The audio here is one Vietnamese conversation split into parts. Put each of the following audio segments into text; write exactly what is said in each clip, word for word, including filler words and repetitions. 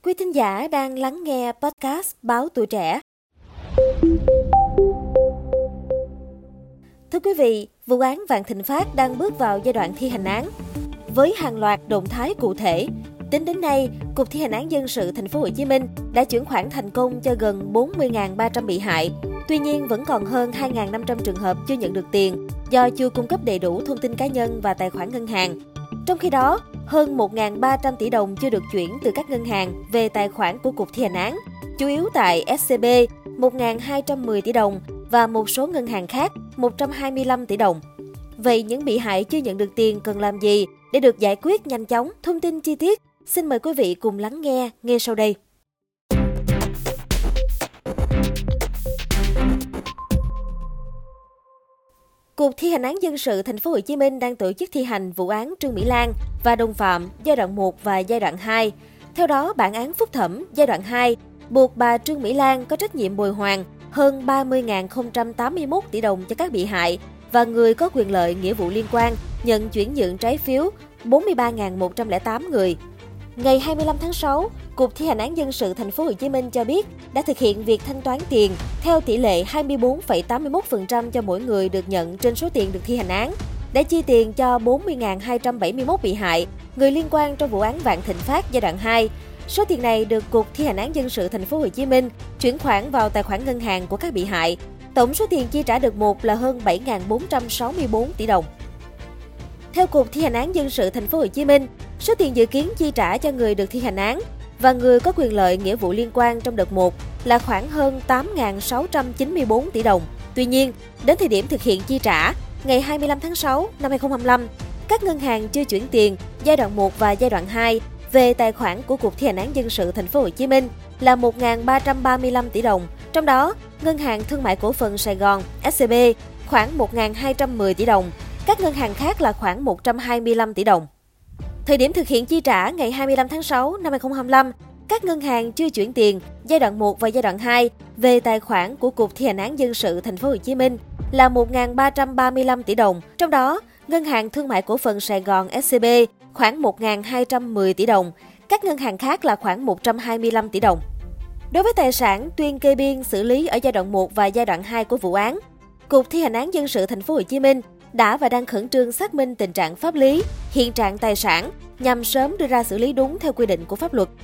Quý thính giả đang lắng nghe podcast Báo Tuổi Trẻ. Thưa quý vị, vụ án Vạn Thịnh Phát đang bước vào giai đoạn thi hành án. Với hàng loạt động thái cụ thể, tính đến nay, Cục Thi hành án dân sự Thành phố Hồ Chí Minh đã chuyển khoản thành công cho gần bốn mươi nghìn ba trăm bị hại. Tuy nhiên, vẫn còn hơn hai nghìn năm trăm trường hợp chưa nhận được tiền do chưa cung cấp đầy đủ thông tin cá nhân và tài khoản ngân hàng. Trong khi đó, hơn một nghìn ba trăm tỷ đồng chưa được chuyển từ các ngân hàng về tài khoản của Cục Thi hành án, chủ yếu tại ét xê bê một nghìn hai trăm mười tỷ đồng và một số ngân hàng khác một trăm hai mươi lăm tỷ đồng. Vậy những bị hại chưa nhận được tiền cần làm gì để được giải quyết nhanh chóng? Thông tin chi tiết, xin mời quý vị cùng lắng nghe ngay sau đây. Cục Thi hành án dân sự Thành phố Hồ Chí Minh đang tổ chức thi hành vụ án Trương Mỹ Lan và đồng phạm giai đoạn một và giai đoạn hai. Theo đó, bản án phúc thẩm giai đoạn hai buộc bà Trương Mỹ Lan có trách nhiệm bồi hoàn hơn ba mươi nghìn không trăm tám mươi mốt tỷ đồng cho các bị hại và người có quyền lợi nghĩa vụ liên quan nhận chuyển nhượng trái phiếu bốn mươi ba nghìn một trăm lẻ tám người. Ngày hai mươi lăm tháng sáu, Cục Thi hành án dân sự Thành phố Hồ Chí Minh cho biết đã thực hiện việc thanh toán tiền theo tỷ lệ hai mươi tư phẩy tám mươi mốt phần trăm cho mỗi người được nhận trên số tiền được thi hành án, để chi tiền cho bốn mươi nghìn hai trăm bảy mươi mốt bị hại, người liên quan trong vụ án Vạn Thịnh Phát giai đoạn hai. Số tiền này được Cục Thi hành án dân sự Thành phố Hồ Chí Minh chuyển khoản vào tài khoản ngân hàng của các bị hại. Tổng số tiền chi trả được một là hơn bảy nghìn bốn trăm sáu mươi tư tỷ đồng. Theo Cục Thi hành án dân sự Thành phố Hồ Chí Minh, số tiền dự kiến chi trả cho người được thi hành án và người có quyền lợi nghĩa vụ liên quan trong đợt một là khoảng hơn tám nghìn sáu trăm chín mươi tư tỷ đồng. Tuy nhiên, đến thời điểm thực hiện chi trả, ngày hai mươi lăm tháng sáu năm hai nghìn không trăm hai mươi lăm, các ngân hàng chưa chuyển tiền giai đoạn một và giai đoạn hai về tài khoản của Cục Thi hành án dân sự Thành phố Hồ Chí Minh là một nghìn ba trăm ba mươi lăm tỷ đồng. Trong đó, Ngân hàng Thương mại Cổ phần Sài Gòn ét xê bê khoảng một nghìn hai trăm mười tỷ đồng, các ngân hàng khác là khoảng một trăm hai mươi lăm tỷ đồng. Thời điểm thực hiện chi trả ngày hai mươi lăm tháng sáu năm hai nghìn không trăm hai mươi lăm, các ngân hàng chưa chuyển tiền giai đoạn một và giai đoạn hai về tài khoản của Cục Thi hành án dân sự Thành phố Hồ Chí Minh là một nghìn ba trăm ba mươi lăm tỷ đồng. Trong đó, Ngân hàng Thương mại Cổ phần Sài Gòn ét xê bê khoảng một nghìn hai trăm mười tỷ đồng, các ngân hàng khác là khoảng một trăm hai mươi lăm tỷ đồng. Đối với tài sản tuyên kê biên xử lý ở giai đoạn một và giai đoạn hai của vụ án, Cục Thi hành án dân sự Thành phố Hồ Chí Minh đã và đang khẩn trương xác minh tình trạng pháp lý, hiện trạng tài sản nhằm sớm đưa ra xử lý đúng theo quy định của pháp luật.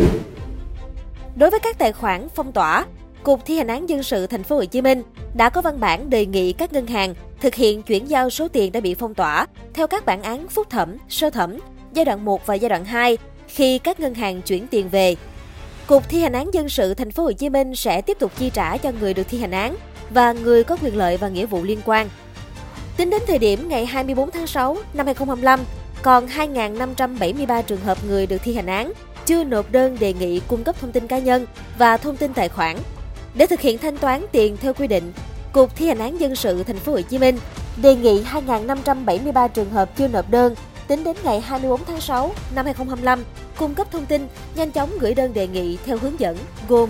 Đối với các tài khoản phong tỏa, Cục Thi hành án dân sự Thành phố Hồ Chí Minh đã có văn bản đề nghị các ngân hàng thực hiện chuyển giao số tiền đã bị phong tỏa theo các bản án phúc thẩm, sơ thẩm, giai đoạn một và giai đoạn hai khi các ngân hàng chuyển tiền về. Cục Thi hành án dân sự Thành phố Hồ Chí Minh sẽ tiếp tục chi trả cho người được thi hành án và người có quyền lợi và nghĩa vụ liên quan. Tính đến thời điểm ngày hai mươi tư tháng sáu năm hai nghìn không trăm hai mươi lăm, còn hai nghìn năm trăm bảy mươi ba trường hợp người được thi hành án chưa nộp đơn đề nghị cung cấp thông tin cá nhân và thông tin tài khoản. Để thực hiện thanh toán tiền theo quy định, Cục Thi hành án dân sự Thành phố Hồ Chí Minh đề nghị hai nghìn năm trăm bảy mươi ba trường hợp chưa nộp đơn tính đến ngày hai mươi tư tháng sáu năm hai nghìn không trăm hai mươi lăm cung cấp thông tin, nhanh chóng gửi đơn đề nghị theo hướng dẫn gồm: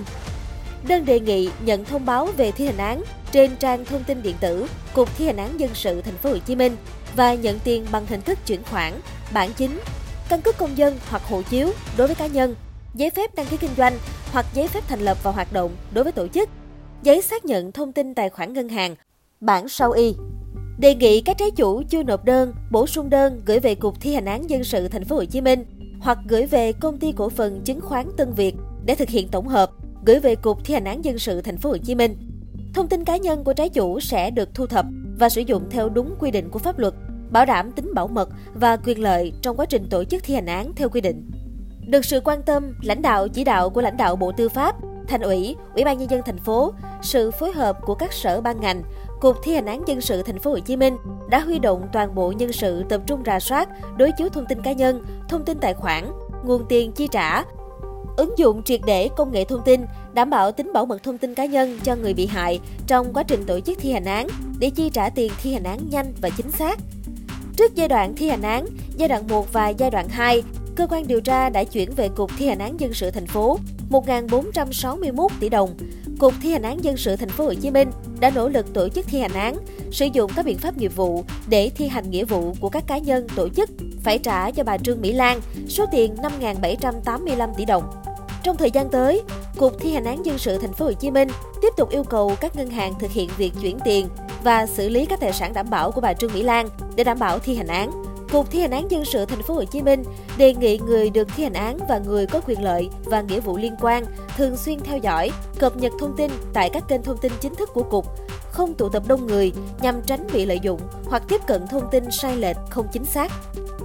đơn đề nghị nhận thông báo về thi hành án trên trang thông tin điện tử Cục Thi hành án dân sự Thành phố Hồ Chí Minh và nhận tiền bằng hình thức chuyển khoản, bản chính, căn cước công dân hoặc hộ chiếu đối với cá nhân, giấy phép đăng ký kinh doanh hoặc giấy phép thành lập và hoạt động đối với tổ chức, giấy xác nhận thông tin tài khoản ngân hàng, bản sao y. Đề nghị các trái chủ chưa nộp đơn, bổ sung đơn gửi về Cục Thi hành án dân sự Thành phố Hồ Chí Minh hoặc gửi về Công ty Cổ phần Chứng khoán Tân Việt để thực hiện tổng hợp, gửi về Cục Thi hành án dân sự Thành phố Hồ Chí Minh. Thông tin cá nhân của trái chủ sẽ được thu thập và sử dụng theo đúng quy định của pháp luật, bảo đảm tính bảo mật và quyền lợi trong quá trình tổ chức thi hành án theo quy định. Được sự quan tâm, lãnh đạo chỉ đạo của lãnh đạo Bộ Tư pháp, Thành ủy, Ủy ban nhân dân thành phố, sự phối hợp của các sở ban ngành, Cục Thi hành án dân sự Thành phố Hồ Chí Minh đã huy động toàn bộ nhân sự tập trung rà soát, đối chiếu thông tin cá nhân, thông tin tài khoản, nguồn tiền chi trả, ứng dụng triệt để công nghệ thông tin, đảm bảo tính bảo mật thông tin cá nhân cho người bị hại trong quá trình tổ chức thi hành án để chi trả tiền thi hành án nhanh và chính xác. Trước giai đoạn thi hành án, giai đoạn một và giai đoạn hai, cơ quan điều tra đã chuyển về Cục Thi hành án dân sự thành phố một nghìn bốn trăm sáu mươi mốt tỷ đồng. Cục Thi hành án dân sự Thành phố Hồ Chí Minh đã nỗ lực tổ chức thi hành án, sử dụng các biện pháp nghiệp vụ để thi hành nghĩa vụ của các cá nhân, tổ chức phải trả cho bà Trương Mỹ Lan số tiền năm nghìn bảy trăm tám mươi lăm tỷ đồng. Trong thời gian tới, Cục Thi hành án dân sự Thành phố Hồ Chí Minh tiếp tục yêu cầu các ngân hàng thực hiện việc chuyển tiền và xử lý các tài sản đảm bảo của bà Trương Mỹ Lan để đảm bảo thi hành án. Cục Thi hành án dân sự Thành phố Hồ Chí Minh đề nghị người được thi hành án và người có quyền lợi và nghĩa vụ liên quan thường xuyên theo dõi, cập nhật thông tin tại các kênh thông tin chính thức của cục, không tụ tập đông người nhằm tránh bị lợi dụng hoặc tiếp cận thông tin sai lệch, không chính xác.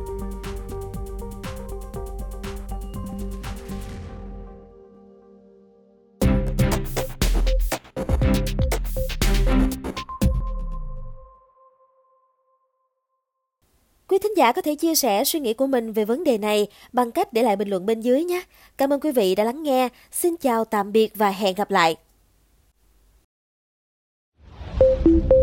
Quý thính giả có thể chia sẻ suy nghĩ của mình về vấn đề này bằng cách để lại bình luận bên dưới nhé. Cảm ơn quý vị đã lắng nghe. Xin chào, tạm biệt và hẹn gặp lại.